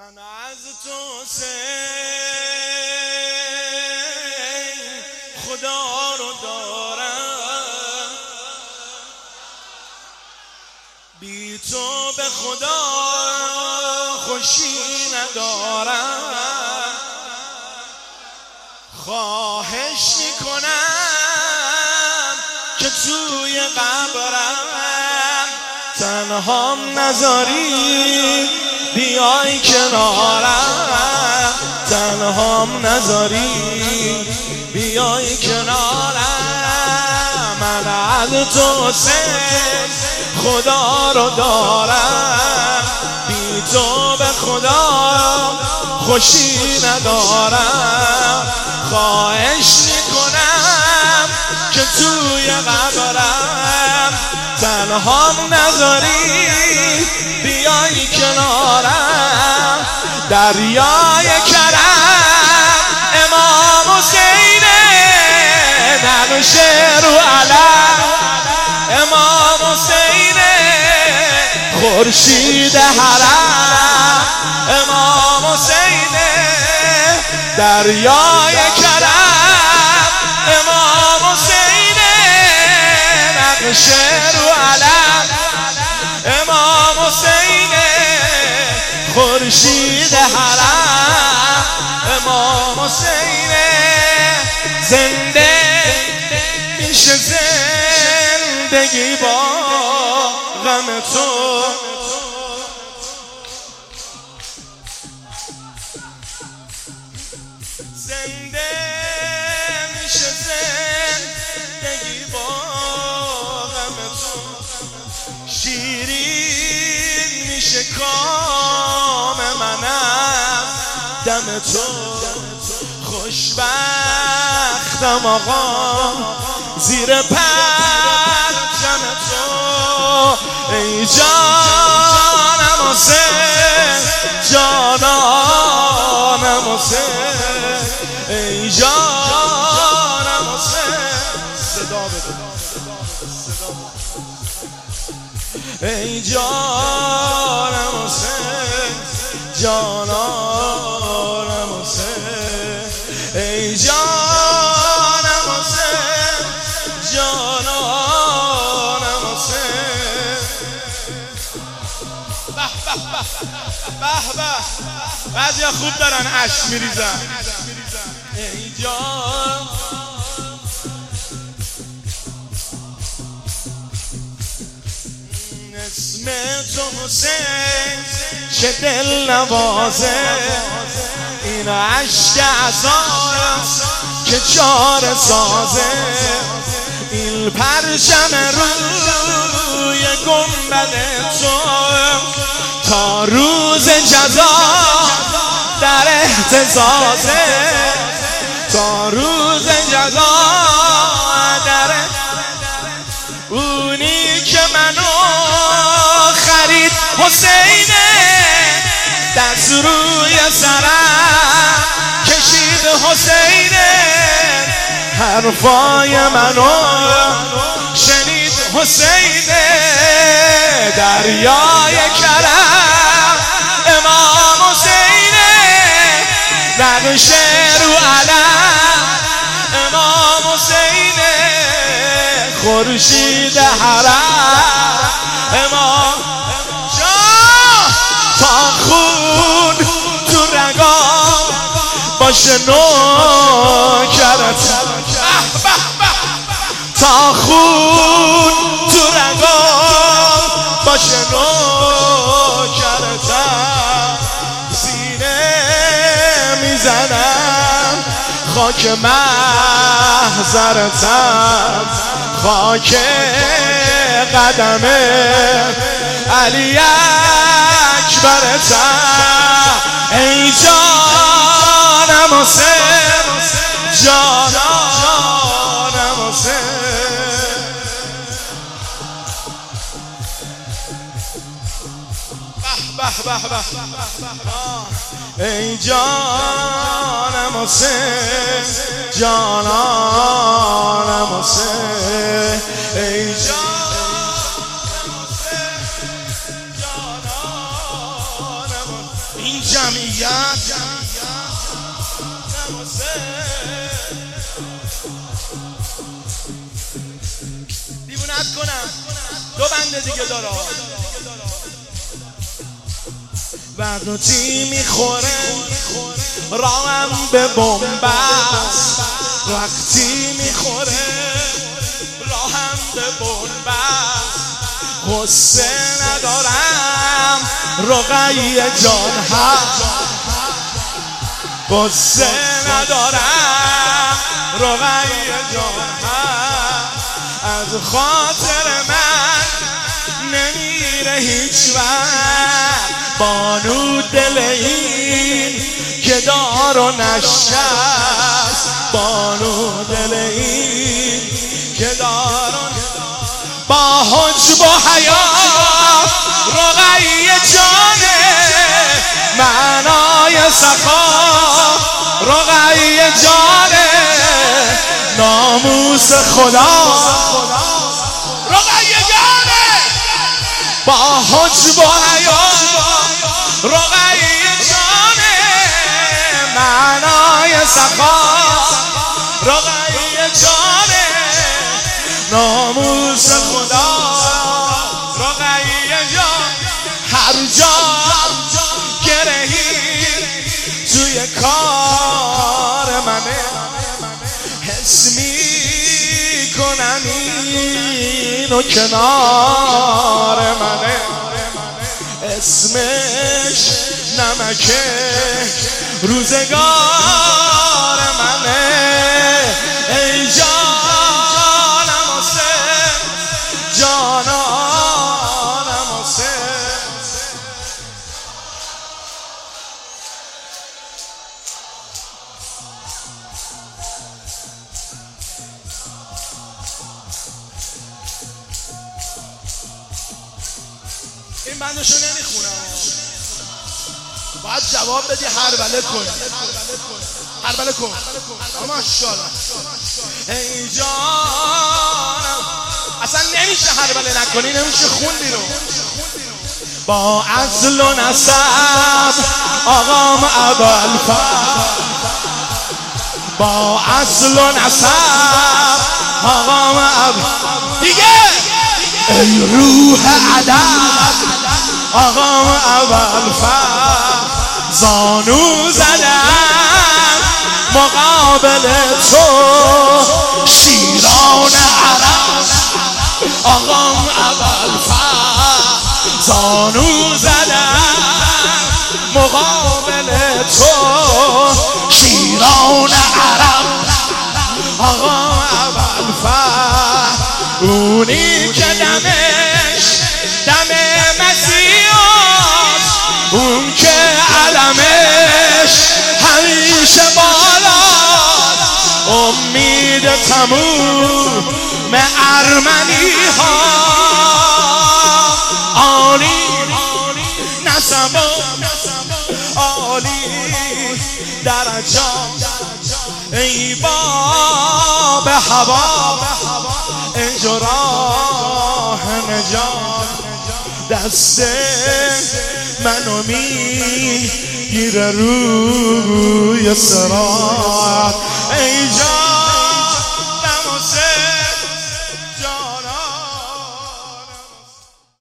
من از تو حسین خدا رو دارم، بی تو به خدا خوشی ندارم. خواهش میکنم که توی قبرم تنهام نذاری، بیای کنارم. تنهام نذاری، بیای کنارم. من از تو حسین خدا رو دارم، بی تو به خدا خوشی ندارم. خواهش میکنم که توی قبرم تنهام نذاری، بیای کنارم. دریای کرم امام حسین، نقش رو علم امام حسین، خورشید حرم امام حسین. دریای کرم امام حسین، نقش رو علم امام حسین، خورشید حرم امام حسین. زنده میشه زندگی با غم تو، زنده میشه زندگی با غم تو. شیرین میشه کام منم دم تو. خوشبختم آقا زیر پرچم تو. ای جانم حسین، جانانم حسین، ای جانم حسین. صدا بده، ای جانم حسین، جانانم حسین، ای جانم حسین، جانانم حسین. به به به به، بعضیا خوب دارن اشک میریزن. ای جان اسم تو حسین چه دل نوازه، این عشق عزاست که چاره سازه. این پرچم روی گنبد تو تا روز جزا در اهتزازه. تا روز جزا در اونی که منو خرید حسینه، دست روی سرم کشید حسینه، حرفای منو شنید حسینه. دریای کرم امام حسینه، نقش رو علم امام حسینه، خورشید حرم امام. تا خون تو رگام باشه نوکرت، تا خون تو رگام باشه نوکرتم. سینه میزنم خاک محضرتم، خاک قدم علی اکبرتم. ای جانم حسین، جانم حسین. به به به، ای جانم حسین، جانم حسین، ای جانم حسین، جانم این جمعیت دیوونت کنم. دو بنده دیگه داره. وقتی میخوره راهم به بنبست، وقتی میخوره راهم به بنبست، غصه ندارم رقیه جان هست، غصه ندارم رقیه جان هست. از خاطر من نمیره هیچ وقت بانو دل این که دار و نشست، بانو دل این که دار و با حجب و حیات رقیه جانه، معنای سخا رقیه جانه، ناموس خدا رقیه جانه، با حجب و حیات رقیه جانه، معنای سخا رقیه جانه، ناموس خدا رقیه جان. هر جا گرهی توی کار منه، حس میکنم اینو کنار منه، اسمش نمکه روزگار منه. ای جانم حسین، جانانم حسین. این بندشو نمیخونم، باید جواب بدی هربله کن، هربله کن. ماشاءالله. ای جانم اصلا نمیشه هربله نکنی، نمیشه خوندی رو. با اصل و نسب آقام ابوالفضل، با اصل و نسب آقام ابوالفضل دیگه. ای روح ادب آقام ابوالفضل، زانو زدم مقابل تو شیران عرب آقام ابوالفضل، زانو زدم مقابل تو شیران عرب آقام ابوالفضل. اونی که دمش دم مسیحات، اون که علمش همیشه بالاست، امید تموم ارمنی ها، عالی نسب عالی درجات. ای باب هوا اجراه نجات، دست منو میگیره روی صراط. ای جان